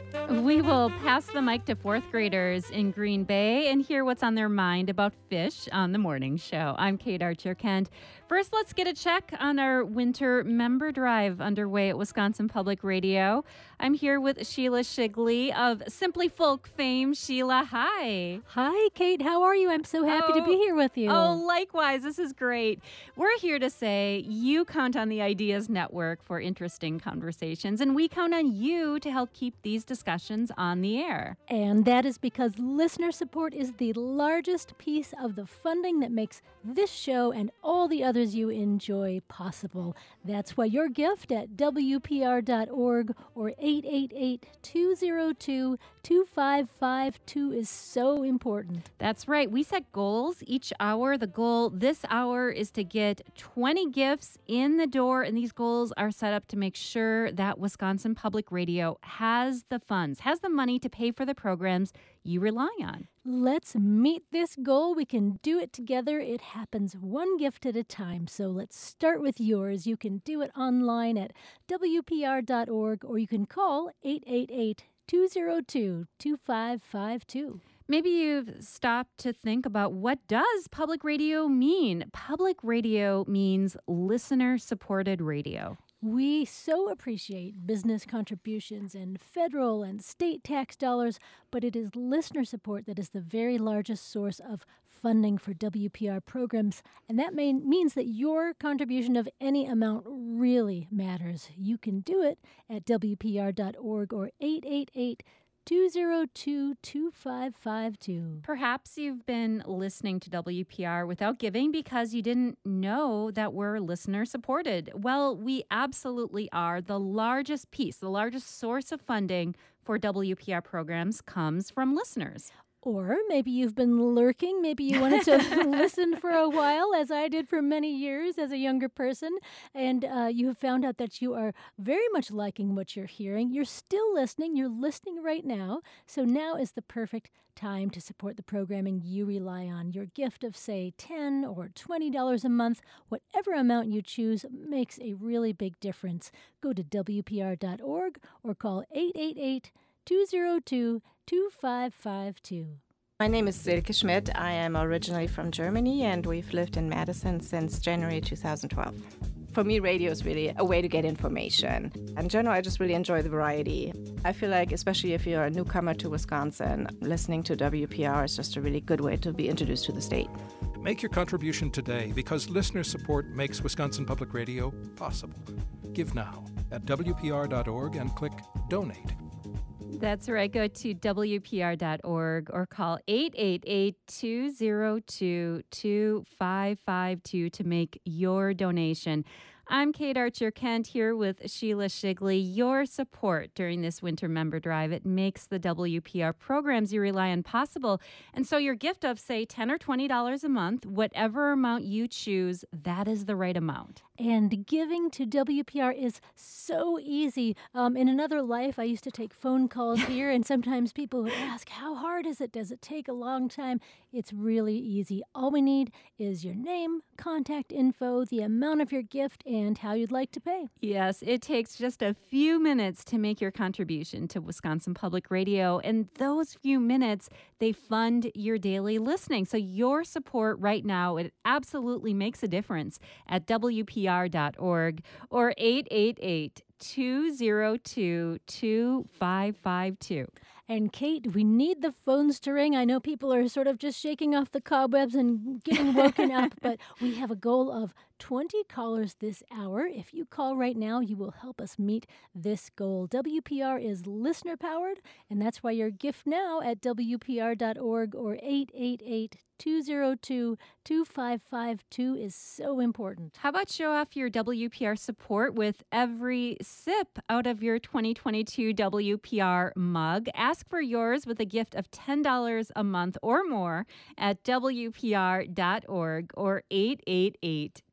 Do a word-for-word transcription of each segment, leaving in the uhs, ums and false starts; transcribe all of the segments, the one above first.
We will pass the mic to fourth graders in Green Bay and hear what's on their mind about fish on the morning show. I'm Kate Archer-Kent. First, let's get a check on our winter member drive underway at Wisconsin Public Radio. I'm here with Sheila Shigley of Simply Folk fame. Sheila, hi. Hi, Kate. How are you? I'm so happy oh, to be here with you. Oh, likewise. This is great. We're here to say you count on the Ideas Network for interesting conversations, and we count on you to help keep these discussions on the air. And that is because listener support is the largest piece of the funding that makes this show and all the others you enjoy possible. That's why your gift at W P R dot org or eight eight eight, two oh two, two five five two is so important. That's right. We set goals each hour. The goal this hour is to get twenty gifts in the door, and these goals are set up to make sure that Wisconsin Public Radio has the funds, has the money to pay for the programs you rely on. Let's meet this goal. We can do it together. It happens one gift at a time. So let's start with yours. You can do it online at W P R dot org or you can call eight eight eight, two oh two, two five five two. Maybe you've stopped to think about, what does public radio mean? Public radio means listener-supported radio. We so appreciate business contributions and federal and state tax dollars, but it is listener support that is the very largest source of funding for W P R programs, and that may, means that your contribution of any amount really matters. You can do it at W P R dot org or eight eight eight, two oh two, two five five two. Perhaps you've been listening to W P R without giving because you didn't know that we're listener-supported. Well, we absolutely are. The largest piece, the largest source of funding for W P R programs comes from listeners. Or maybe you've been lurking. Maybe you wanted to listen for a while, as I did for many years as a younger person, and uh, you have found out that you are very much liking what you're hearing. You're still listening. You're listening right now. So now is the perfect time to support the programming you rely on. Your gift of, say, ten dollars or twenty dollars a month, whatever amount you choose, makes a really big difference. Go to W P R dot org or call eight eight eight, two oh two, two five five two. My name is Silke Schmidt. I am originally from Germany, and we've lived in Madison since January two thousand twelve. For me, radio is really a way to get information. In general, I just really enjoy the variety. I feel like, especially if you're a newcomer to Wisconsin, listening to W P R is just a really good way to be introduced to the state. Make your contribution today, because listener support makes Wisconsin Public Radio possible. Give now at W P R dot org and click Donate. That's right. Go to W P R dot org or call eight eight eight, two oh two, two five five two to make your donation. I'm Kate Archer-Kent here with Sheila Shigley. Your support during this winter member drive, it makes the W P R programs you rely on possible. And so your gift of, say, ten dollars or twenty dollars a month, whatever amount you choose, that is the right amount. And giving to W P R is so easy. Um, in another life, I used to take phone calls here, and sometimes people would ask, how hard is it? Does it take a long time? It's really easy. All we need is your name, contact info, the amount of your gift, and how you'd like to pay. Yes, it takes just a few minutes to make your contribution to Wisconsin Public Radio, and those few minutes, they fund your daily listening. So your support right now, it absolutely makes a difference at W P R dot org or eight eight eight, two oh two, two five five two. And Kate, we need the phones to ring. I know people are sort of just shaking off the cobwebs and getting woken up, but we have a goal of twenty callers this hour. If you call right now, you will help us meet this goal. W P R is listener-powered, and that's why your gift now at W P R dot org or eight eight eight, two oh two, two five five two is so important. How about show off your W P R support with every sip out of your twenty twenty-two W P R mug? Ask for yours with a gift of ten dollars a month or more at W P R dot org or eight eight eight,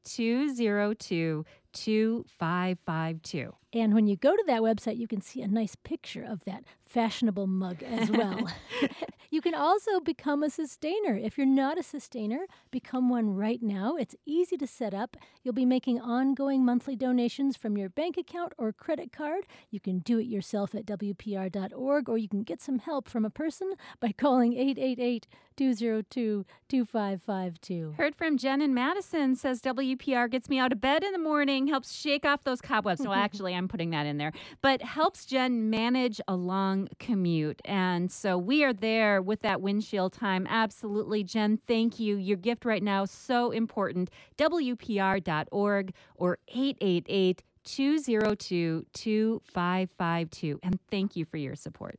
two zero two, two five five two. And when you go to that website, you can see a nice picture of that fashionable mug as well. You can also become a sustainer. If you're not a sustainer, become one right now. It's easy to set up. You'll be making ongoing monthly donations from your bank account or credit card. You can do it yourself at W P R dot org, or you can get some help from a person by calling eight eight eight, two zero two, two five five two. Heard from Jen in Madison, says W P R gets me out of bed in the morning, helps shake off those cobwebs. No, actually, I'm putting that in there. But helps Jen manage a long commute. And so we are there with that windshield time. Absolutely, Jen, thank you. Your gift right now, so important. W P R dot org or eight eight eight, two zero two, two five five two. And thank you for your support.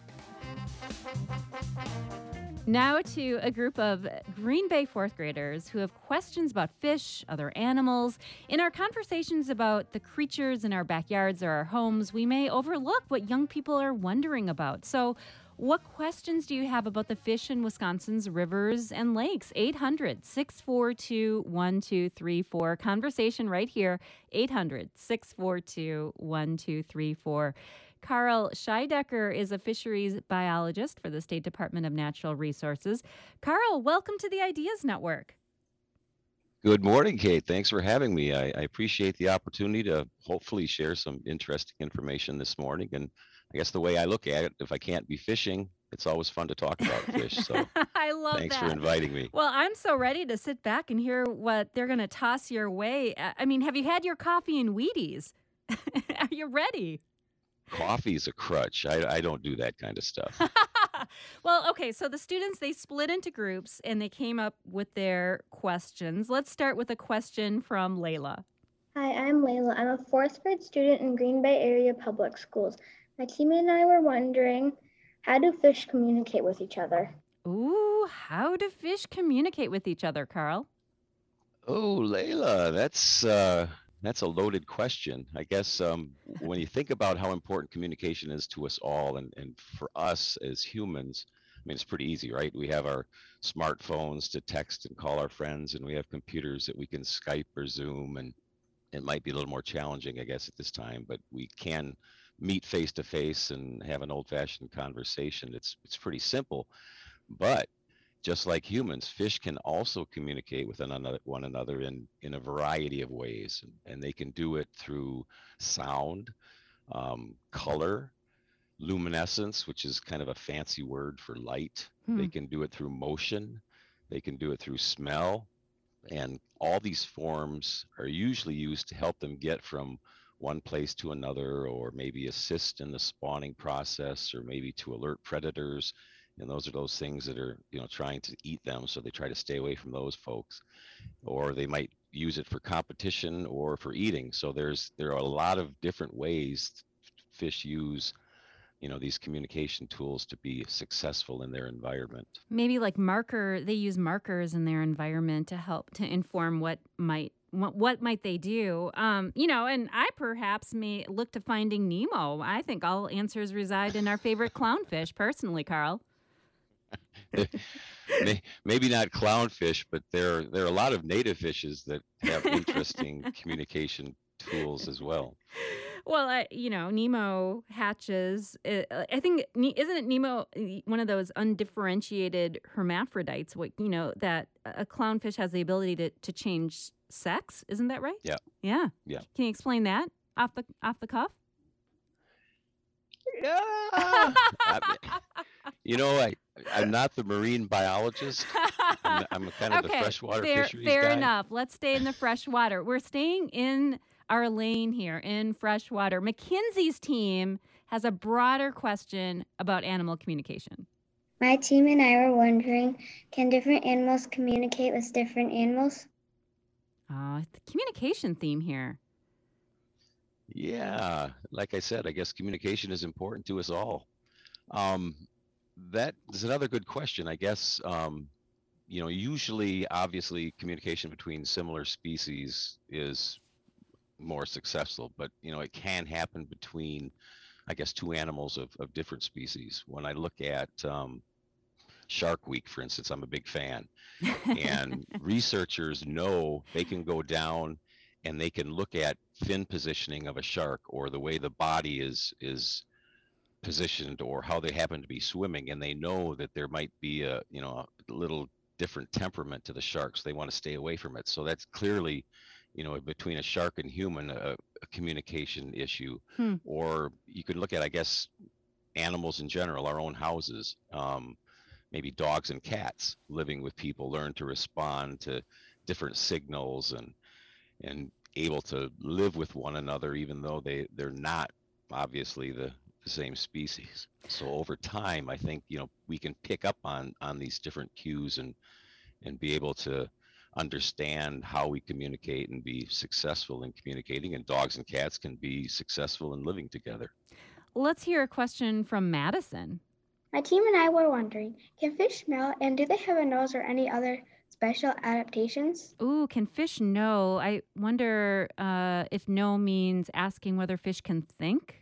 Now to a group of Green Bay fourth graders who have questions about fish, other animals. In our conversations about the creatures in our backyards or our homes, we may overlook what young people are wondering about. So what questions do you have about the fish in Wisconsin's rivers and lakes? eight hundred, six four two, one two three four. Conversation right here, eight hundred, six four two, one two three four. Carl Scheidecker is a fisheries biologist for the State Department of Natural Resources. Carl, welcome to the Ideas Network. Good morning, Kate. Thanks for having me. I, I appreciate the opportunity to hopefully share some interesting information this morning. And I guess the way I look at it, if I can't be fishing, it's always fun to talk about fish. So I love thanks that. for inviting me. Well, I'm so ready to sit back and hear what they're going to toss your way. I mean, have you had your coffee and Wheaties? Are you ready? Coffee's a crutch. I, I don't do that kind of stuff. Well, okay, so the students, they split into groups and they came up with their questions. Let's start with a question from Layla. Hi, I'm Layla. I'm a fourth grade student in Green Bay area public schools. My teammate and I were wondering, how do fish communicate with each other? Ooh, how do fish communicate with each other, Carl? Oh, Layla, that's uh, that's a loaded question. I guess um, when you think about how important communication is to us all, and, and for us as humans, I mean, it's pretty easy, right? We have our smartphones to text and call our friends, and we have computers that we can Skype or Zoom, and it might be a little more challenging, I guess, at this time, but we can meet face to face and have an old-fashioned conversation. It's it's pretty simple, but just like humans, fish can also communicate with one another, one another in, in a variety of ways. And they can do it through sound, um, color, luminescence, which is kind of a fancy word for light. Hmm. They can do it through motion. They can do it through smell. And all these forms are usually used to help them get from one place to another, or maybe assist in the spawning process, or maybe to alert predators. And those are those things that are, you know, trying to eat them, so they try to stay away from those folks. Or they might use it for competition or for eating. So there's there are a lot of different ways fish use, you know, these communication tools to be successful in their environment. Maybe like marker, they use markers in their environment to help to inform what might what, what might they do. Um, you know, and I perhaps may look to Finding Nemo. I think all answers reside in our favorite clownfish, personally, Carl. Maybe not clownfish, but there there are a lot of native fishes that have interesting communication tools as well. Well, I, you know, Nemo hatches. Uh, I think isn't it Nemo one of those undifferentiated hermaphrodites? What you know that a clownfish has the ability to, to change sex. Isn't that right? Yeah. Yeah. Yeah. Can you explain that off the off the cuff? Yeah. I, you know, I I'm not the marine biologist. I'm, I'm kind of Okay, the freshwater fair, fisheries fair guy. enough. Let's stay in the freshwater. We're staying in our lane here in freshwater. McKinsey's team has a broader question about animal communication. My team and I were wondering, can different animals communicate with different animals? Oh, the communication theme here. Yeah, like I said, I guess communication is important to us all. Um, that is another good question. I guess, um, you know, usually, obviously, communication between similar species is more successful, but, you know, it can happen between, I guess, two animals of, of different species. When I look at um, Shark Week, for instance. I'm a big fan. And researchers know they can go down and they can look at fin positioning of a shark, or the way the body is is positioned, or how they happen to be swimming, and they know that there might be a you know a little different temperament to the sharks. They want to stay away from it. So that's clearly, you know, between a shark and human, a, a communication issue. Hmm. Or you could look at, I guess, animals in general, our own houses. Um, maybe dogs and cats living with people learn to respond to different signals, and and able to live with one another, even though they they're not obviously the, the same species. So over time, I think, you know, we can pick up on on these different cues, and and be able to understand how we communicate and be successful in communicating. And dogs and cats can be successful in living together. Let's hear a question from Madison. My team and I were wondering, can fish smell, and do they have a nose or any other special adaptations? Ooh, can fish know? I wonder uh, if know means asking whether fish can think.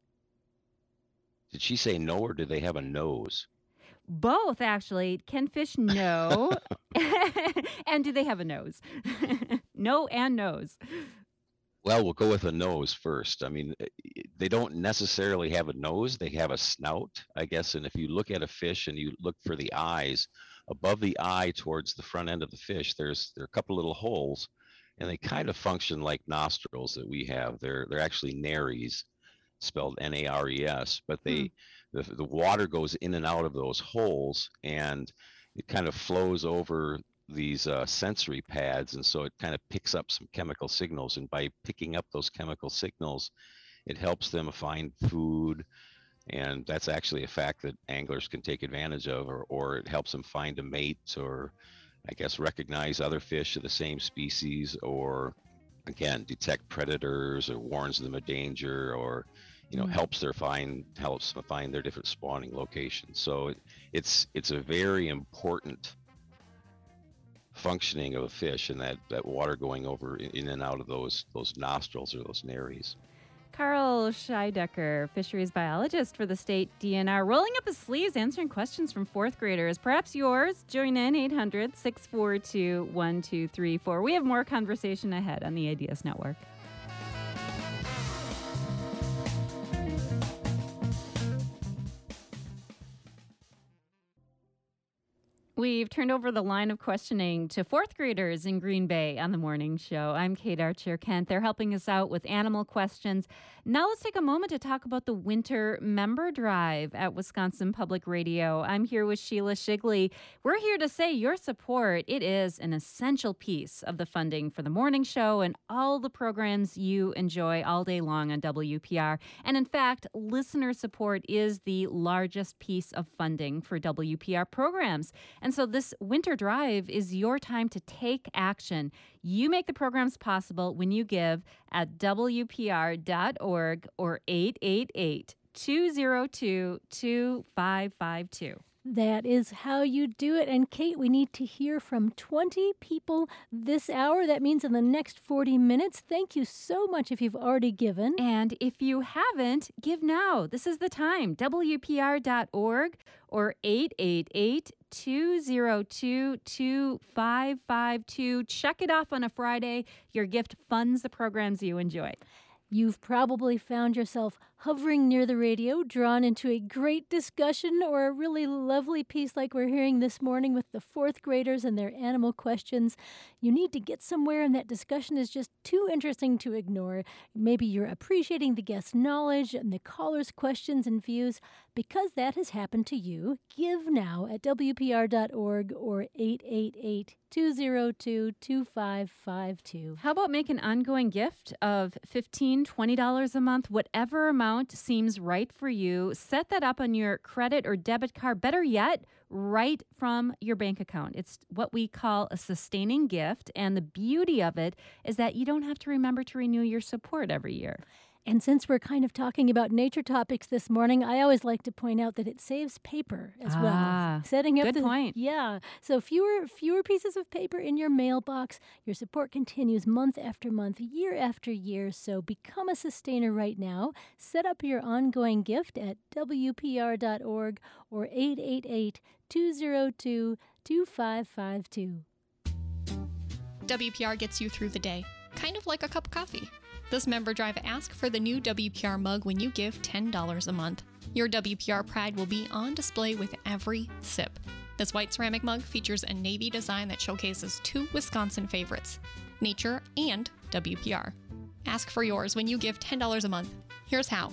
Did she say no, or do they have a nose? Both, actually. Can fish know? And do they have a nose? No and nose. Well, we'll go with a nose first. I mean, they don't necessarily have a nose. They have a snout, I guess. And if you look at a fish and you look for the eyes, above the eye towards the front end of the fish, there's there are a couple little holes, and they kind of function like nostrils that we have. They're they're actually nares, spelled N A R E S, but they hmm. the the water goes in and out of those holes, and it kind of flows over these uh, sensory pads, and so it kind of picks up some chemical signals, and by picking up those chemical signals, it helps them find food. And that's actually a fact that anglers can take advantage of, or, or it helps them find a mate, or I guess recognize other fish of the same species, or again detect predators, or warns them of danger, or you know mm-hmm. helps their find helps them find their different spawning locations. So it, it's it's a very important functioning of a fish, and that that water going over in and out of those those nostrils, or those nares. Carl Scheidecker, fisheries biologist for the state D N R, rolling up his sleeves, answering questions from fourth graders. Perhaps yours. Join in eight hundred, six four two, one two three four. We have more conversation ahead on the A D S Network. We've turned over the line of questioning to fourth graders in Green Bay on the morning show. I'm Kate Archer-Kent. They're helping us out with animal questions. Now let's take a moment to talk about the winter member drive at Wisconsin Public Radio. I'm here with Sheila Shigley. We're here to say your support, it is an essential piece of the funding for the morning show and all the programs you enjoy all day long on W P R. And in fact, listener support is the largest piece of funding for W P R programs. And so this winter drive is your time to take action. You make the programs possible when you give at W P R dot org or eight eight eight, two zero two, two five five two. That is how you do it. And Kate, we need to hear from twenty people this hour. That means in the next forty minutes. Thank you so much if you've already given. And if you haven't, give now. This is the time. W P R dot org or eight eight eight, two zero two, two five five two. Check it off on a Friday. Your gift funds the programs you enjoy. You've probably found yourself hovering near the radio, drawn into a great discussion or a really lovely piece like we're hearing this morning with the fourth graders and their animal questions. You need to get somewhere, and that discussion is just too interesting to ignore. Maybe you're appreciating the guest's knowledge and the caller's questions and views. Because that has happened to you, give now at W P R dot org or eight eight eight, two zero two, two five five two. How about make an ongoing gift of fifteen dollars, twenty dollars a month, whatever amount seems right for you. Set that up on your credit or debit card. Better yet, right from your bank account. It's what we call a sustaining gift, and the beauty of it is that you don't have to remember to renew your support every year. And since we're kind of talking about nature topics this morning, I always like to point out that it saves paper as Ah, well. Setting up good the, point. Yeah. So fewer fewer pieces of paper in your mailbox. Your support continues month after month, year after year. So become a sustainer right now. Set up your ongoing gift at W P R dot org or eight eight eight, two zero two, two five five two. W P R gets you through the day, kind of like a cup of coffee. This member drive asks for the new W P R mug when you give ten dollars a month. Your W P R pride will be on display with every sip. This white ceramic mug features a navy design that showcases two Wisconsin favorites, nature and W P R. Ask for yours when you give ten dollars a month. Here's how.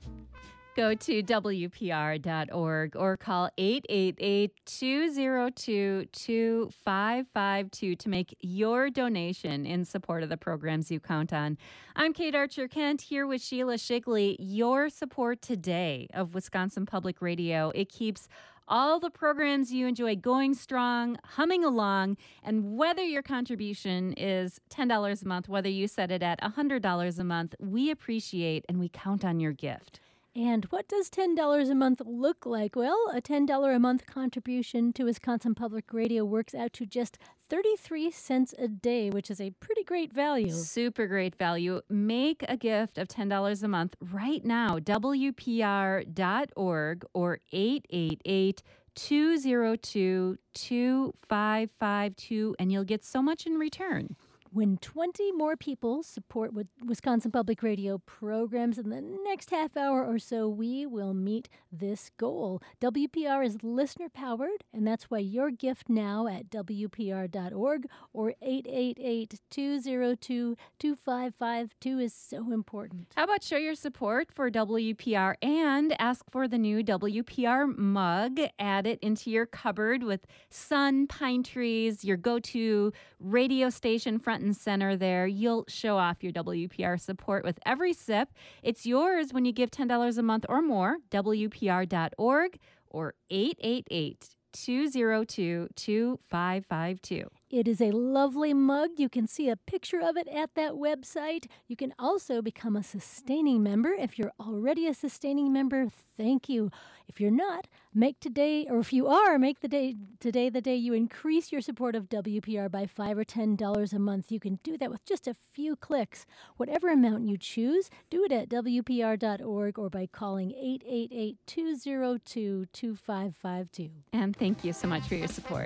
Go to W P R dot org or call eight eight eight, two zero two, two five five two to make your donation in support of the programs you count on. I'm Kate Archer Kent here with Sheila Shigley. Your support today of Wisconsin Public Radio. It keeps all the programs you enjoy going strong, humming along, and whether your contribution is ten dollars a month, whether you set it at one hundred dollars a month, we appreciate and we count on your gift. And what does ten dollars a month look like? Well, a ten dollars a month contribution to Wisconsin Public Radio works out to just thirty-three cents a day, which is a pretty great value. Super great value. Make a gift of ten dollars a month right now. W P R dot org or eight eight eight, two zero two, two five five two, and you'll get so much in return. When twenty more people support with Wisconsin Public Radio programs in the next half hour or so, we will meet this goal. W P R is listener-powered, and that's why your gift now at W P R dot org or eight eight eight, two zero two, two five five two is so important. How about show your support for W P R and ask for the new W P R mug? Add it into your cupboard with sun, pine trees, your go-to radio station front and center there. You'll show off your W P R support with every sip. It's yours when you give ten dollars a month or more. W P R dot org or eight eight eight, two zero two, two five five two. It is a lovely mug. You can see a picture of it at that website. You can also become a sustaining member. If you're already a sustaining member, thank you. If you're not, make today, or if you are, make the day today the day you increase your support of W P R by five or ten dollars a month. You can do that with just a few clicks. Whatever amount you choose, do it at W P R dot org or by calling eight eight eight, two zero two, two five five two. And thank you so much for your support.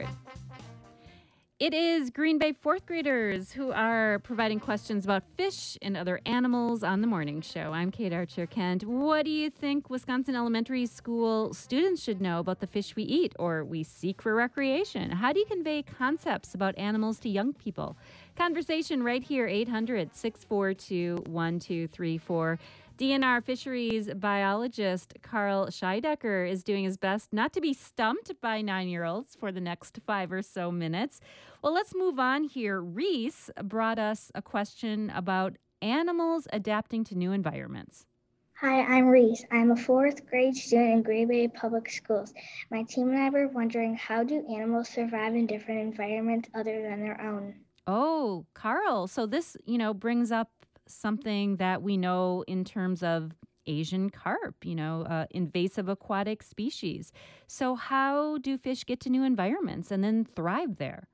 It is Green Bay fourth graders who are providing questions about fish and other animals on the morning show. I'm Kate Archer Kent. What do you think Wisconsin elementary school students should know about the fish we eat or we seek for recreation? How do you convey concepts about animals to young people? Conversation right here, eight hundred, six four two, one two three four. D N R fisheries biologist Carl Scheidecker is doing his best not to be stumped by nine-year-olds for the next five or so minutes. Well, let's move on here. Reese brought us a question about animals adapting to new environments. Hi, I'm Reese. I'm a fourth grade student in Green Bay Public Schools. My team and I were wondering, how do animals survive in different environments other than their own? Oh, Carl. So this, you know, brings up something that we know in terms of Asian carp, you know, uh, invasive aquatic species. So how do fish get to new environments and then thrive there?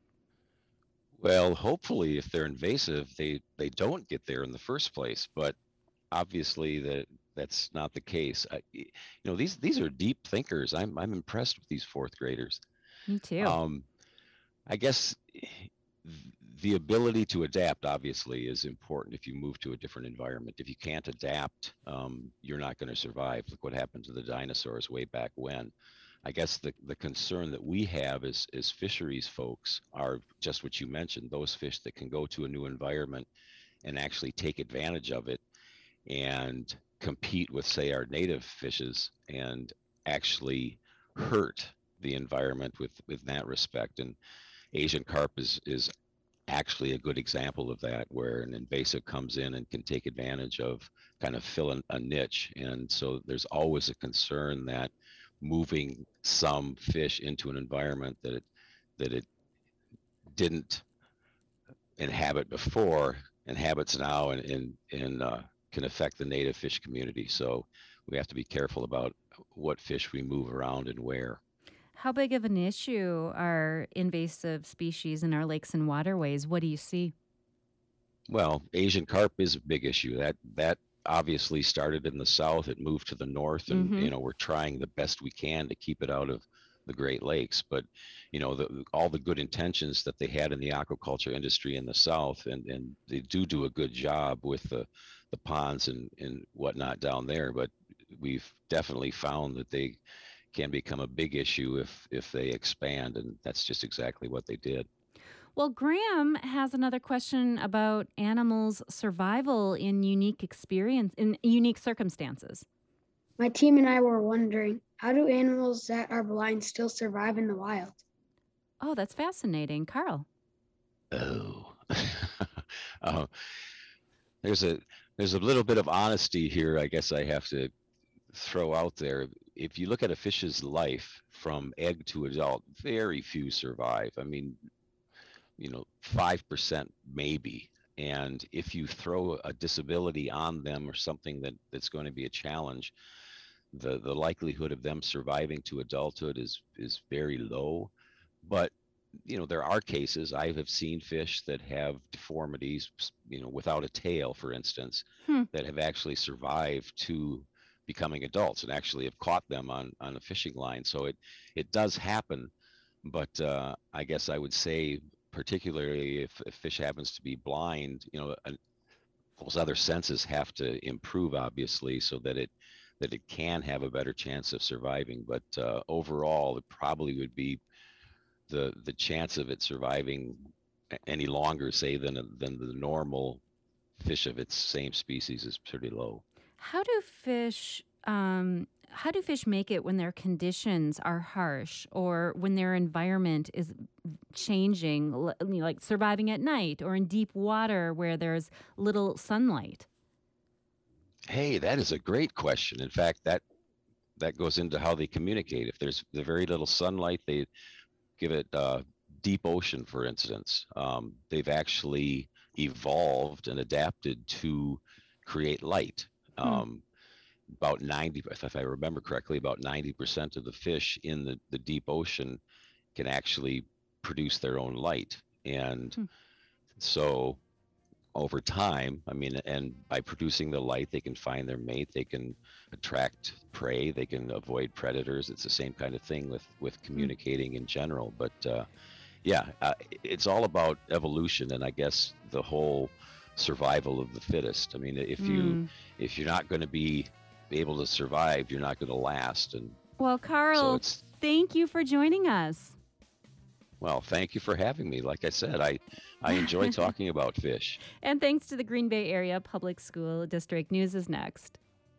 Well, hopefully, if they're invasive, they, they don't get there in the first place. But obviously, that that's not the case. I, you know, these these are deep thinkers. I'm I'm impressed with these fourth graders. Me too. Um, I guess the ability to adapt obviously is important if you move to a different environment. If you can't adapt, um, you're not going to survive. Look what happened to the dinosaurs way back when. I guess the, the concern that we have as, as fisheries folks are just what you mentioned, those fish that can go to a new environment and actually take advantage of it and compete with, say, our native fishes and actually hurt the environment with, with that respect. And Asian carp is, is actually a good example of that, where an invasive comes in and can take advantage of kind of fill in a niche. And so there's always a concern that moving some fish into an environment that it, that it didn't inhabit before inhabits now in in, in uh, can affect the native fish community. So we have to be careful about what fish we move around and where. How big of an issue are invasive species in our lakes and waterways? What do you see? Well, Asian carp is a big issue. That that obviously started in the south. It moved to the north, and Mhm. you know we're trying the best we can to keep it out of the Great Lakes. But you know the, all the good intentions that they had in the aquaculture industry in the south, and and they do do a good job with the the ponds and and whatnot down there. But we've definitely found that they can become a big issue if if they expand, and that's just exactly what they did. Well, Graham has another question about animals' survival in unique experience in unique circumstances. My team and I were wondering, how do animals that are blind still survive in the wild? Oh, that's fascinating. Carl. Oh, uh, there's a there's a little bit of honesty here. I guess I have to throw out there. If you look at a fish's life from egg to adult, very few survive. I mean, you know, five percent maybe. And if you throw a disability on them or something that, that's going to be a challenge, the, the likelihood of them surviving to adulthood is, is very low. But, you know, there are cases. I have seen fish that have deformities, you know, without a tail, for instance, Hmm. that have actually survived to becoming adults and actually have caught them on, on a fishing line. So it, it does happen. But uh, I guess I would say, particularly if a fish happens to be blind, you know, uh, those other senses have to improve, obviously, so that it that it can have a better chance of surviving. But uh, overall, it probably would be the the chance of it surviving any longer, say, than than the normal fish of its same species is pretty low. How do fish um, how do fish make it when their conditions are harsh or when their environment is changing, l- you know, like surviving at night or in deep water where there's little sunlight? Hey, that is a great question. In fact, that that goes into how they communicate. If there's the very little sunlight, they give it uh, deep ocean, for instance. Um, they've actually evolved and adapted to create light. Hmm. Um, about ninety, if I remember correctly, about ninety percent of the fish in the, the deep ocean can actually produce their own light. And Hmm. so over time, I mean, and by producing the light, they can find their mate, they can attract prey, they can avoid predators. It's the same kind of thing with, with communicating in general. But uh, yeah, uh, it's all about evolution, and I guess the whole survival of the fittest. I mean, if you Mm. if you're not going to be able to survive, you're not going to last. And Well, so Carl, it's thank you for joining us. well, thank you for having me. Like I said, I I enjoy talking about fish. And thanks to the Green Bay Area Public School District. News is next.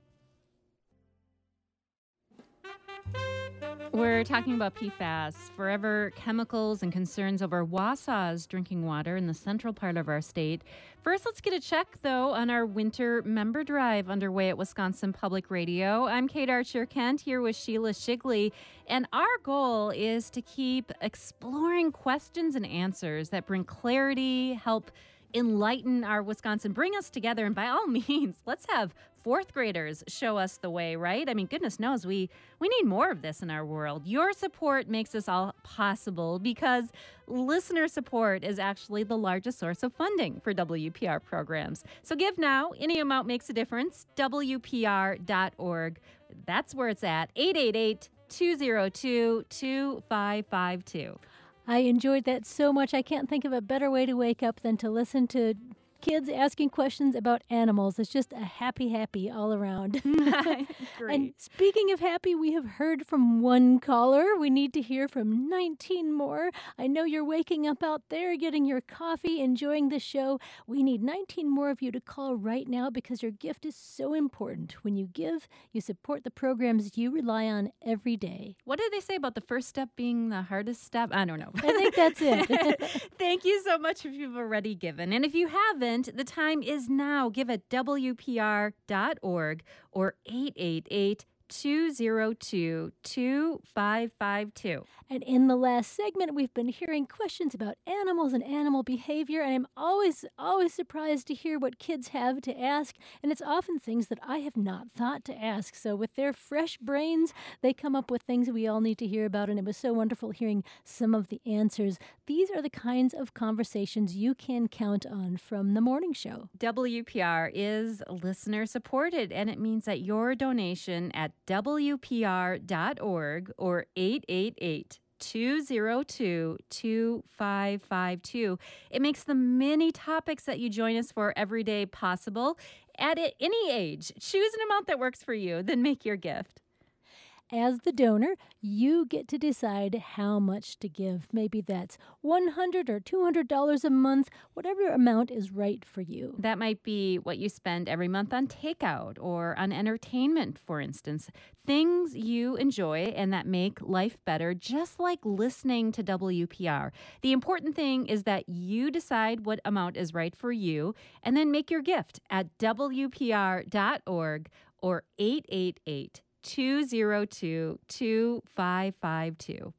We're talking about P FAS, forever chemicals and concerns over Wausau's drinking water in the central part of our state. First, let's get a check, though, on our winter member drive underway at Wisconsin Public Radio. I'm Kate Archer-Kent here with Sheila Shigley, and our goal is to keep exploring questions and answers that bring clarity, help enlighten our Wisconsin, bring us together, and by all means, let's have fourth graders show us the way, right? I mean, goodness knows we we need more of this in our world. Your support makes this all possible because listener support is actually the largest source of funding for W P R programs. So give now. Any amount makes a difference. W P R dot org. That's where it's at. eight eight eight, two oh two, two five five two. I enjoyed that so much. I can't think of a better way to wake up than to listen to kids asking questions about animals. It's just a happy, happy all around. And speaking of happy, we have heard from one caller. We need to hear from nineteen more. I know you're waking up out there, getting your coffee, enjoying the show. We need nineteen more of you to call right now because your gift is so important. When you give, you support the programs you rely on every day. What did they say about the first step being the hardest step? I don't know. I think that's it. Thank you so much if you've already given. And if you haven't, the time is now. Give at W P R dot org or eight eight eight, two zero two, two five five two. And in the last segment, we've been hearing questions about animals and animal behavior, and I'm always, always surprised to hear what kids have to ask, and it's often things that I have not thought to ask. So with their fresh brains, they come up with things we all need to hear about, and it was so wonderful hearing some of the answers. These are the kinds of conversations you can count on from the morning show. W P R is listener supported, and it means that your donation at W P R dot org or eight eight eight, two zero two, two five five two. It makes the many topics that you join us for every day possible at any age. Choose an amount that works for you, then make your gift. As the donor, you get to decide how much to give. Maybe that's one hundred dollars or two hundred dollars a month, whatever amount is right for you. That might be what you spend every month on takeout or on entertainment, for instance. Things you enjoy and that make life better, just like listening to W P R. The important thing is that you decide what amount is right for you and then make your gift at W P R dot org or eight eight eight, two zero two, two five five two.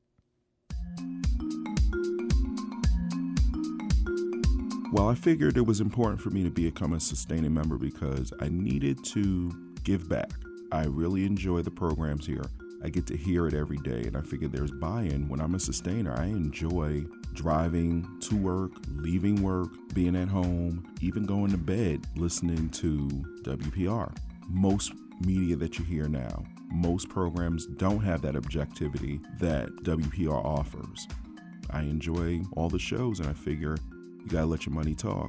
Well, I figured it was important for me to become a sustaining member because I needed to give back. I really enjoy the programs here. I get to hear it every day, and I figured there's buy-in. When I'm a sustainer, I enjoy driving to work, leaving work, being at home, even going to bed, listening to W P R. Most media that you hear now, most programs don't have that objectivity that W P R offers. I enjoy all the shows, and I figure you gotta let your money talk.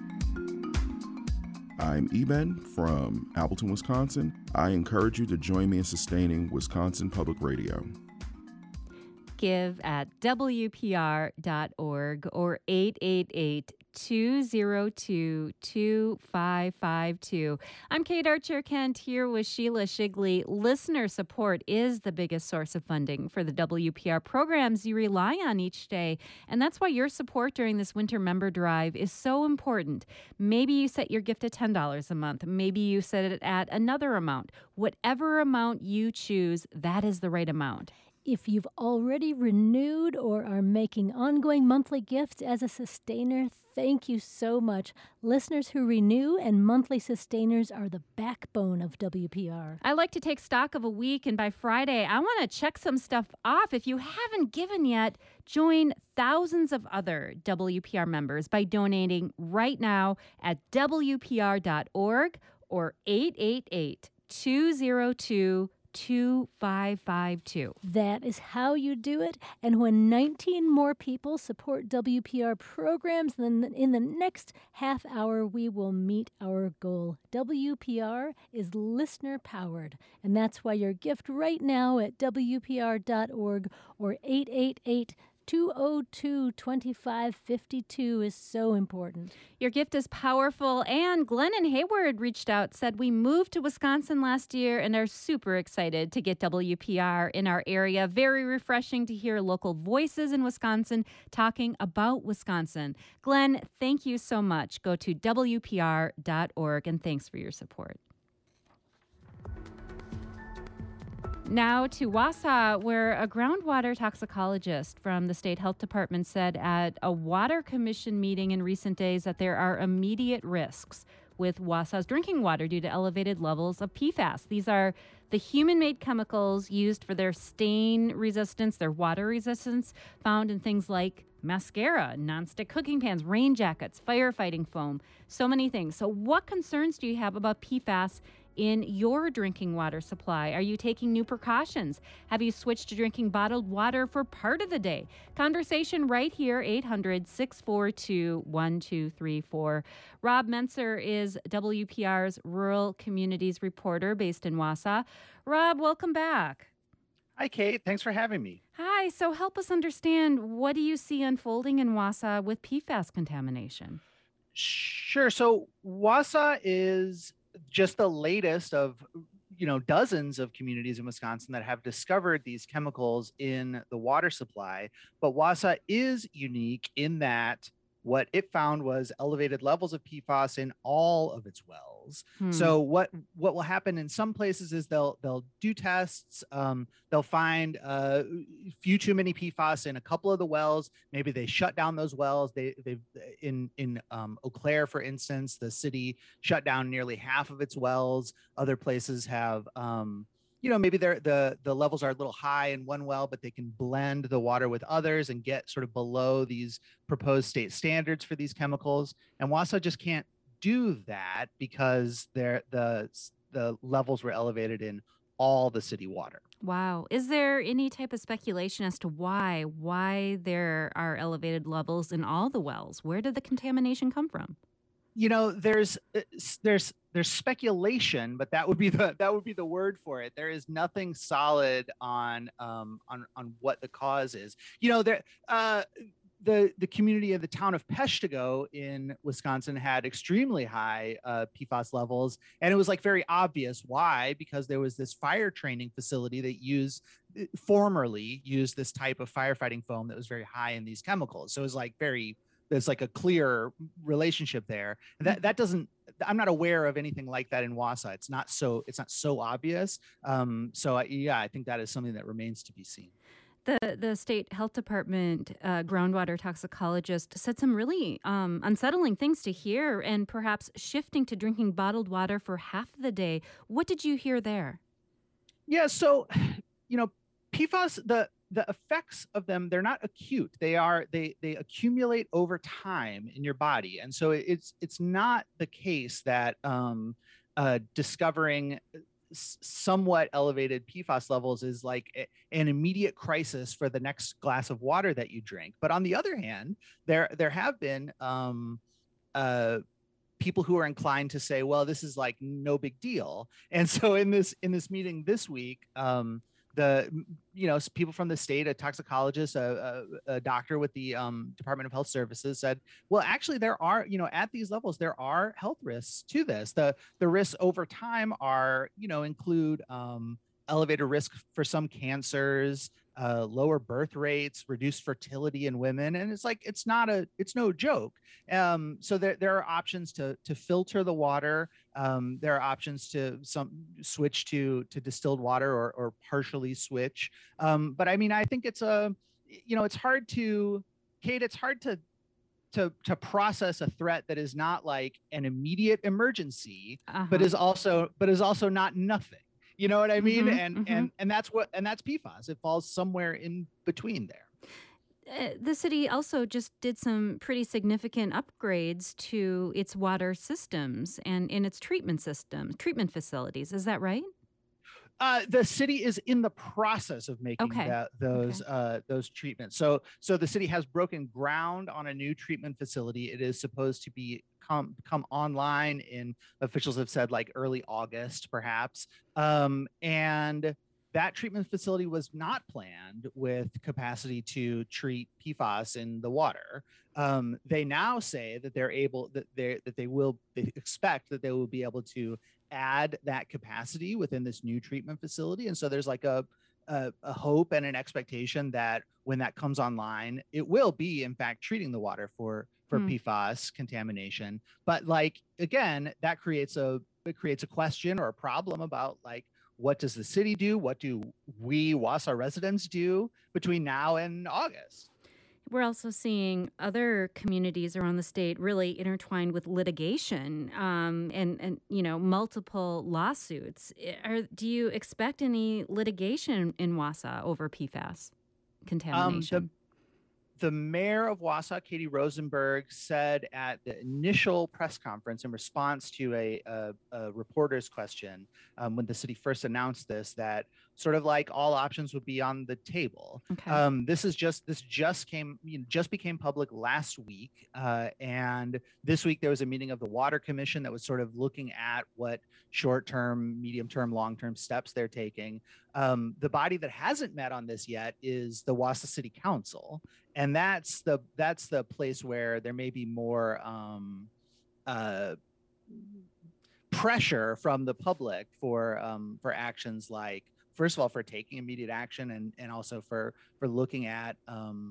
I'm Eben from Appleton, Wisconsin. I encourage you to join me in sustaining Wisconsin Public Radio. Give at W P R dot org or eight eight eight, two zero two, two five five two. I'm Kate Archer-Kent here with Sheila Shigley. Listener support is the biggest source of funding for the W P R programs you rely on each day. And that's why your support during this winter member drive is so important. Maybe you set your gift at ten dollars a month. Maybe you set it at another amount. Whatever amount you choose, that is the right amount. If you've already renewed or are making ongoing monthly gifts as a sustainer, thank you so much. Listeners who renew and monthly sustainers are the backbone of W P R. I like to take stock of a week, and by Friday, I want to check some stuff off. If you haven't given yet, join thousands of other W P R members by donating right now at W P R dot org or eight eight eight, two zero two, two five five two. That is how you do it. And when nineteen more people support W P R programs, then in the next half hour, we will meet our goal. W P R is listener powered. And that's why your gift right now at W P R dot org or eight eight eight, two zero two, two five five two is so important. Your gift is powerful, and Glennon Hayward reached out, said we moved to Wisconsin last year and are super excited to get W P R in our area. Very refreshing to hear local voices in Wisconsin talking about Wisconsin. Glenn, thank you so much. Go to W P R dot org, and thanks for your support. Now to Wausau, where a groundwater toxicologist from the state health department said at a water commission meeting in recent days that there are immediate risks with Wausau's drinking water due to elevated levels of P FAS. These are the human-made chemicals used for their stain resistance, their water resistance, found in things like mascara, nonstick cooking pans, rain jackets, firefighting foam, so many things. So what concerns do you have about P FAS in your drinking water supply? Are you taking new precautions? Have you switched to drinking bottled water for part of the day? Conversation right here, eight hundred, six four two, one two three four. Rob Menser is W P R's Rural Communities reporter based in Wausau. Rob, welcome back. Hi, Kate. Thanks for having me. Hi. So help us understand, what do you see unfolding in Wausau with P FAS contamination? Sure. So Wausau is just the latest of, you know, dozens of communities in Wisconsin that have discovered these chemicals in the water supply. But Wausau is unique in that what it found was elevated levels of P FAS in all of its wells. Hmm. So what what will happen in some places is they'll they'll do tests. Um, they'll find uh, few too many P FAS in a couple of the wells. Maybe they shut down those wells. They they in in um, Eau Claire, for instance, the city shut down nearly half of its wells. Other places have. Um, you know, maybe they're, the the levels are a little high in one well, but they can blend the water with others and get sort of below these proposed state standards for these chemicals. And WASA just can't do that because they're, the the levels were elevated in all the city water. Wow. Is there any type of speculation as to why why there are elevated levels in all the wells? Where did the contamination come from? You know, there's there's there's speculation, but that would be the that would be the word for it. There is nothing solid on um, on on what the cause is. You know, there uh, the the community of the town of Peshtigo in Wisconsin had extremely high uh, P FAS levels, and it was like very obvious why, because there was this fire training facility that used formerly used this type of firefighting foam that was very high in these chemicals. So it was like very there's like a clear relationship there. And that that doesn't. I'm not aware of anything like that in WASA. It's not so. It's not so obvious. Um, so I, yeah, I think that is something that remains to be seen. The the state health department uh, groundwater toxicologist said some really um, unsettling things to hear, and perhaps shifting to drinking bottled water for half the day. What did you hear there? Yeah. So, you know, P FAS the. The effects of them, they're not acute. They are they they accumulate over time in your body, and so it's it's not the case that um, uh, discovering somewhat elevated P FAS levels is like a, an immediate crisis for the next glass of water that you drink. But on the other hand, there there have been um, uh, people who are inclined to say, well, this is like no big deal. And so in this in this meeting this week. Um, The, you know, people from the state, a toxicologist, a, a, a doctor with the um, Department of Health Services said, well, actually, there are, you know, at these levels, there are health risks to this. The the risks over time are, you know, include um, elevated risk for some cancers, uh, lower birth rates, reduced fertility in women. And it's like, it's not a, it's no joke. Um, so there, there are options to, to filter the water. Um, there are options to some switch to, to distilled water or, or partially switch. Um, but I mean, I think it's a, you know, it's hard to, Kate, it's hard to, to, to process a threat that is not like an immediate emergency, uh-huh. but is also, but is also not nothing. You know what I mean? Mm-hmm, and, mm-hmm. and, and that's what, and that's P FAS. It falls somewhere in between there. Uh, the city also just did some pretty significant upgrades to its water systems and in its treatment systems, treatment facilities. Is that right? Uh, the city is in the process of making okay. that, those okay. uh, those treatments. So so the city has broken ground on a new treatment facility. It is supposed to be come come online in, officials have said, like early August, perhaps. Um, and that treatment facility was not planned with capacity to treat P FAS in the water. Um, they now say that they're able that they that they will they expect that they will be able to add that capacity within this new treatment facility. And so there's like a, a, a hope and an expectation that when that comes online, it will be, in fact, treating the water for, for hmm. P FAS contamination. But like, again, that creates a, it creates a question or a problem about like, what does the city do? What do we WASA residents do between now and August? We're also seeing other communities around the state really intertwined with litigation um, and, and, you know, multiple lawsuits. Are, do you expect any litigation in WASA over P FAS contamination? Um, the, the mayor of WASA, Katie Rosenberg, said at the initial press conference in response to a, a, a reporter's question um, when the city first announced this, that sort of like all options would be on the table. Okay. Um, this is just this just came you know, just became public last week, uh, and this week there was a meeting of the Water Commission that was sort of looking at what short-term, medium-term, long-term steps they're taking. Um, the body that hasn't met on this yet is the Wausau City Council, and that's the that's the place where there may be more um, uh, pressure from the public for um, for actions like, first of all, for taking immediate action, and and also for for looking at um,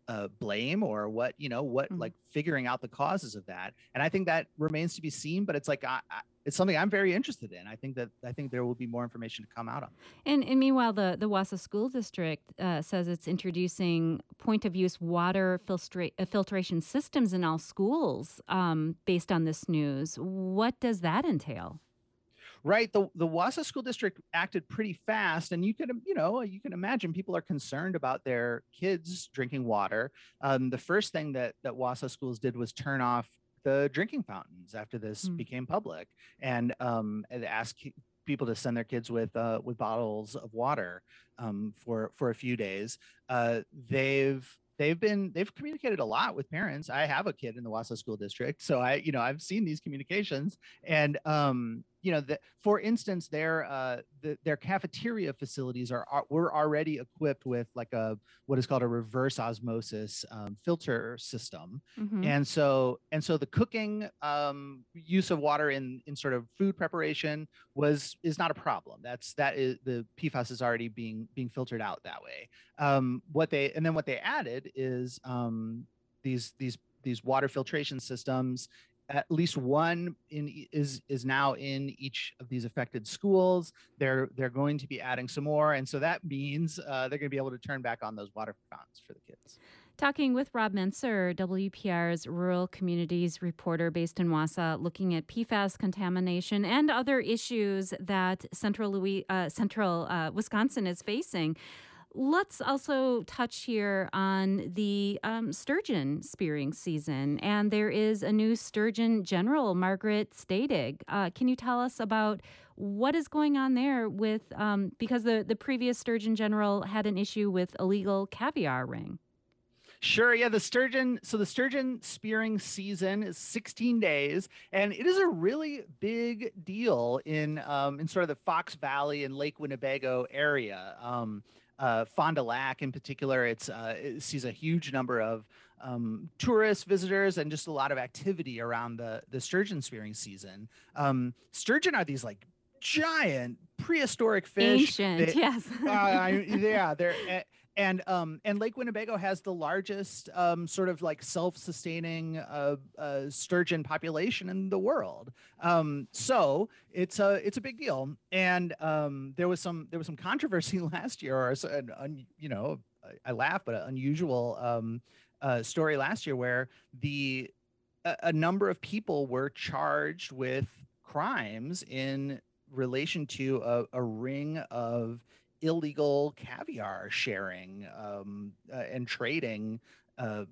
uh, blame or what, you know, what Mhm. like figuring out the causes of that. And I think that remains to be seen, but it's like, I, I, it's something I'm very interested in. I think that, I think there will be more information to come out on. And, and meanwhile, the, the Wausau School District uh, says it's introducing point-of-use water filtra- uh, filtration systems in all schools um, based on this news. What does that entail? Right. The the Wausau School District acted pretty fast, and you can, you know, you can imagine people are concerned about their kids drinking water. Um, the first thing that that Wausau schools did was turn off the drinking fountains after this Mm. became public, and um, and ask people to send their kids with uh, with bottles of water um, for for a few days. Uh, they've they've been they've communicated a lot with parents. I have a kid in the Wausau School District, so I you know I've seen these communications, and um, you know, the, for instance, their uh, the, their cafeteria facilities are, are were already equipped with like a what is called a reverse osmosis um, filter system, Mhm. and so and so the cooking um, use of water in in sort of food preparation was is not a problem. That's that is the P F A S is already being being filtered out that way. Um, what they and then what they added is um, these these these water filtration systems. At least one in e- is is now in each of these affected schools. They're they're going to be adding some more, and so that means uh, they're going to be able to turn back on those water fountains for the kids. Talking with Rob Menser, W P R's rural communities reporter based in Wausau, looking at P FAS contamination and other issues that central Louis, uh, central uh, Wisconsin is facing. Let's also touch here on the um, sturgeon spearing season. And there is a new Sturgeon General, Margaret Stadig. Uh, can you tell us about what is going on there with, um, because the, the previous Sturgeon General had an issue with illegal caviar ring? Sure. Yeah. The sturgeon. So the sturgeon spearing season is sixteen days, and it is a really big deal in um, in sort of the Fox Valley and Lake Winnebago area. Um, uh, Fond du Lac, in particular, it's uh, it sees a huge number of um, tourists, visitors, and just a lot of activity around the the sturgeon spearing season. Um, sturgeon are these like giant prehistoric fish. Ancient, that- yes. uh, I, yeah, they're. Uh, And um and Lake Winnebago has the largest um sort of like self-sustaining uh, uh sturgeon population in the world. Um so it's a it's a big deal. And um there was some there was some controversy last year, or an un, you know I, I laugh, but an unusual um uh story last year where the a, a number of people were charged with crimes in relation to a, a ring of illegal caviar sharing um, uh, and trading uh,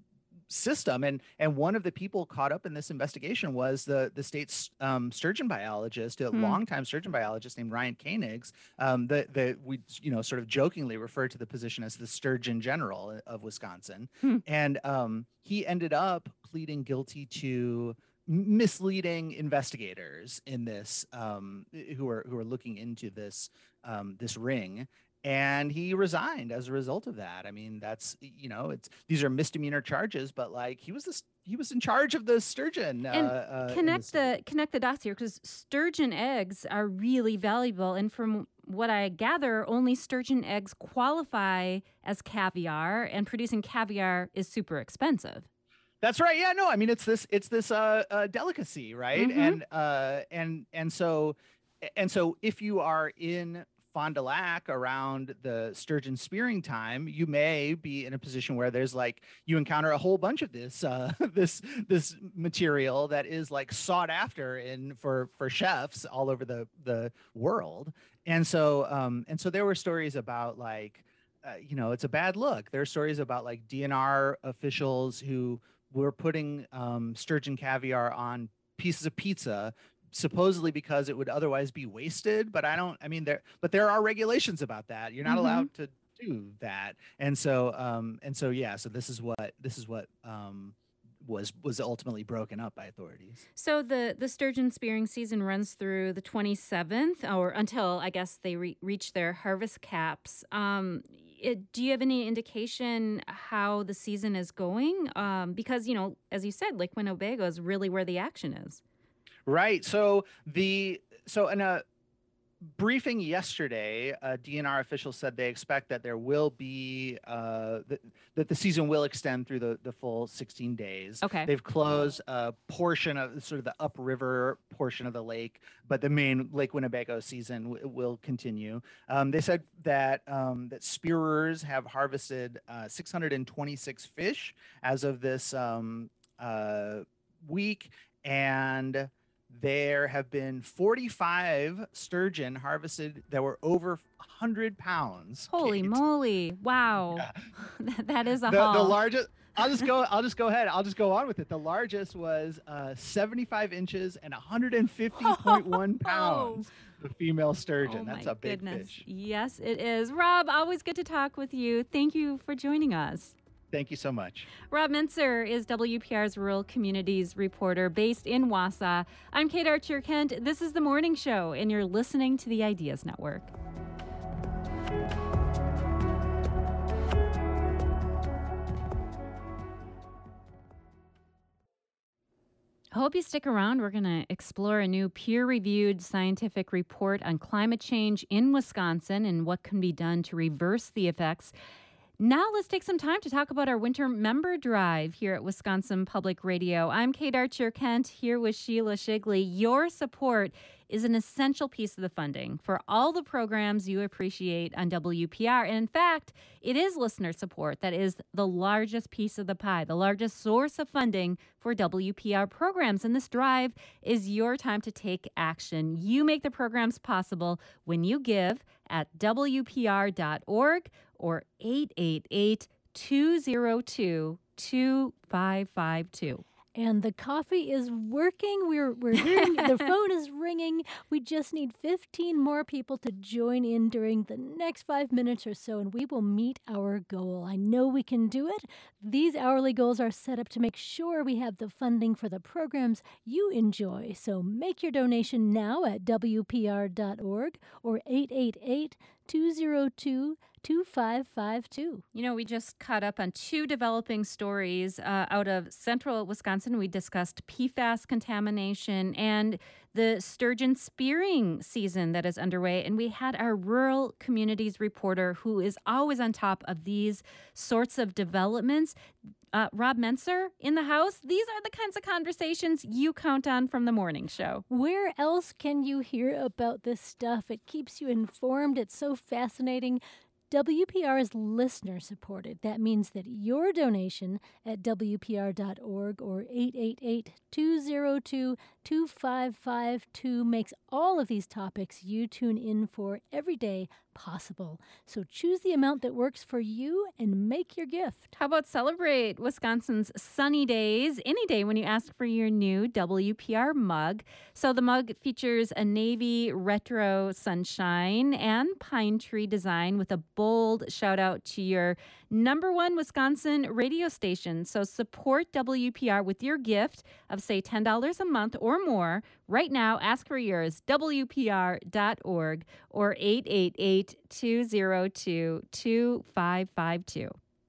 system. And and one of the people caught up in this investigation was the the state's um, sturgeon biologist, a Hmm. longtime sturgeon biologist named Ryan Koenigs. Um, that that we you know sort of jokingly refer to the position as the Sturgeon General of Wisconsin. Hmm. And um, he ended up pleading guilty to misleading investigators in this um, who are who are looking into this um, this ring, and he resigned as a result of that. I mean, that's you know, it's these are misdemeanor charges, but like he was this he was in charge of the sturgeon. And uh, uh, in connect this- the connect the dots here, because sturgeon eggs are really valuable, and from what I gather, only sturgeon eggs qualify as caviar, and producing caviar is super expensive. That's right. Yeah, no, I mean it's this it's this uh, uh delicacy, right? Mhm. And uh and and so and so if you are in Fond du Lac around the sturgeon spearing time, you may be in a position where there's like you encounter a whole bunch of this uh this this material that is like sought after in for for chefs all over the the world. And so um and so there were stories about like uh, you know, it's a bad look. There are stories about like D N R officials who were putting um, sturgeon caviar on pieces of pizza, supposedly because it would otherwise be wasted. But I don't, I mean, there, but there are regulations about that. You're not Mhm. allowed to do that. And so, um, and so, yeah, so this is what, this is what um, was, was ultimately broken up by authorities. So the, the sturgeon spearing season runs through the twenty-seventh, or until I guess they re- reach their harvest caps. Um, it, do you have any indication how the season is going? Um, because, you know, as you said, Lake Winnebago is really where the action is. Right. So the, so in a, briefing yesterday, a D N R official said they expect that there will be uh, th- that the season will extend through the, the full sixteen days. Okay. They've closed a portion of sort of the upriver portion of the lake, but the main Lake Winnebago season w- will continue. Um, they said that um, that spearers have harvested uh, six hundred twenty-six fish as of this um, uh, week, and there have been forty-five sturgeon harvested that were over one hundred pounds. Holy Kate. moly. Wow. Yeah. That is a The, haul. the largest, I'll just go, I'll just go ahead. I'll just go on with it. The largest was uh, seventy-five inches and one hundred fifty point one pounds. The female sturgeon. Oh That's my a big goodness. fish. Yes, it is. Rob, always good to talk with you. Thank you for joining us. Thank you so much. Rob Mintzer is W P R's Rural Communities reporter based in Wausau. I'm Kate Archer-Kent. This is The Morning Show, and you're listening to the Ideas Network. I hope you stick around. We're going to explore a new peer-reviewed scientific report on climate change in Wisconsin and what can be done to reverse the effects. Now let's take some time to talk about our winter member drive here at Wisconsin Public Radio. I'm Kate Archer-Kent here with Sheila Shigley. Your support is an essential piece of the funding for all the programs you appreciate on W P R. And in fact, it is listener support that is the largest piece of the pie, the largest source of funding for W P R programs. And this drive is your time to take action. You make the programs possible when you give at W P R dot org or eight eight eight, two zero two, two five five two. And the coffee is working. We're we're hearing the phone is ringing. We just need fifteen more people to join in during the next five minutes or so, and we will meet our goal. I know we can do it. These hourly goals are set up to make sure we have the funding for the programs you enjoy. So make your donation now at W P R dot org or eight eight eight, two zero two, two five five two. You know, we just caught up on two developing stories uh, out of central Wisconsin. We discussed P FAS contamination and the sturgeon spearing season that is underway. And we had our rural communities reporter who is always on top of these sorts of developments. Uh, Rob Mintzer in the house. These are the kinds of conversations you count on from the morning show. Where else can you hear about this stuff? It keeps you informed. It's so fascinating. W P R is listener supported. That means that your donation at W P R dot org or eight eight eight, two zero two, two five five two makes all of these topics you tune in for every day possible. So choose the amount that works for you and make your gift. How about celebrate Wisconsin's sunny days any day when you ask for your new W P R mug? So the mug features a navy retro sunshine and pine tree design with a bold shout out to your number one Wisconsin radio station. So support W P R with your gift of, say, ten dollars a month or more. Right now, ask for yours, W P R dot org or eight eight eight, two zero two, two five five two.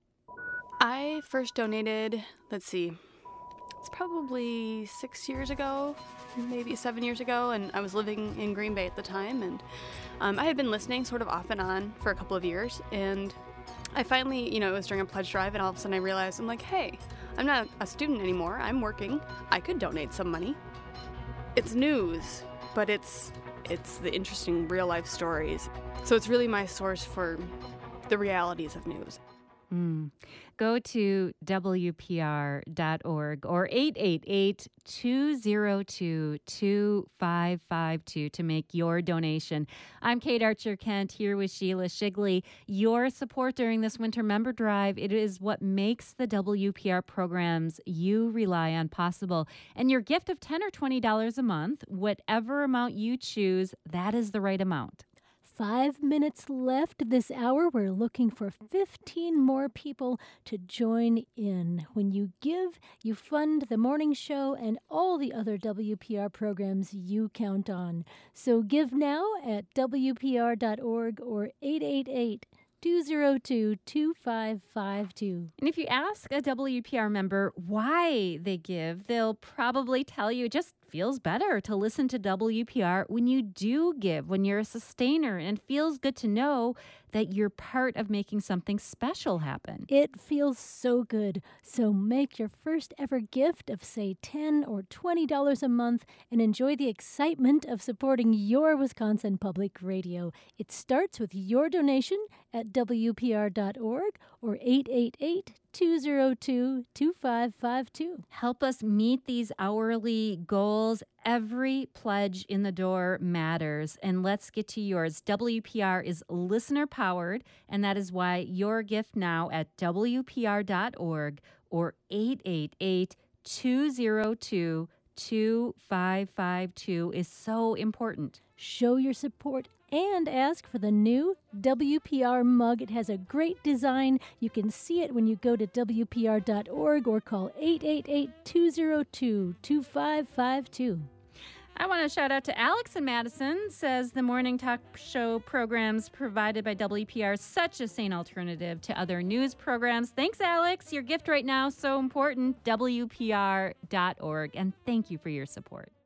I first donated, let's see, it's probably six years ago, maybe seven years ago, and I was living in Green Bay at the time, and um, I had been listening sort of off and on for a couple of years, and I finally, you know, it was during a pledge drive, and all of a sudden I realized, I'm like, hey, I'm not a student anymore, I'm working, I could donate some money. It's news, but it's it's the interesting real-life stories. So it's really my source for the realities of news. Mm. Go to W P R dot org or eight eight eight, two zero two, two five five two to make your donation. I'm Kate Archer-Kent here with Sheila Shigley. Your support during this winter member drive, it is what makes the W P R programs you rely on possible. And your gift of ten dollars or twenty dollars a month, whatever amount you choose, that is the right amount. Five minutes left this hour. We're looking for fifteen more people to join in. When you give, you fund the morning show and all the other W P R programs you count on. So give now at W P R dot org or eight eight eight, two zero two, two five five two. And if you ask a W P R member why they give, they'll probably tell you just feels better to listen to W P R when you do give, when you're a sustainer, and it feels good to know that you're part of making something special happen. It feels so good. So make your first ever gift of, say, ten dollars or twenty dollars a month and enjoy the excitement of supporting your Wisconsin Public Radio. It starts with your donation at W P R dot org or eight eight eight, two zero two, two five five two. Help us meet these hourly goals. Every pledge in the door matters. And let's get to yours. W P R is listener powered, and that is why your gift now at W P R dot org or eight eight eight, two zero two, two five five two is so important. Show your support and ask for the new W P R mug. It has a great design. You can see it when you go to W P R dot org or call eight eight eight, two zero two, two five five two. I want to shout out to Alex in Madison. Says the morning talk show programs provided by W P R is such a sane alternative to other news programs. Thanks, Alex. Your gift right now, so important. W P R dot org. And thank you for your support.